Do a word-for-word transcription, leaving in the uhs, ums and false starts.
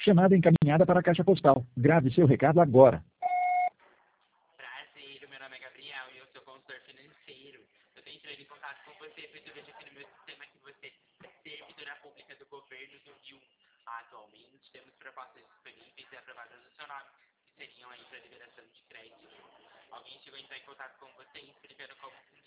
Chamada encaminhada para a caixa postal. Grave seu recado agora. Prazer, meu nome é Gabriel e eu sou consultor financeiro. Eu tenho entrado em contato com você, pois eu vejo aqui no meu sistema que você é servidora pública do governo do Rio. Atualmente temos propostas disponíveis e aprovadas no seu nome, que seriam aí para liberação de crédito. Alguém chegou a entrar em contato com você explicando como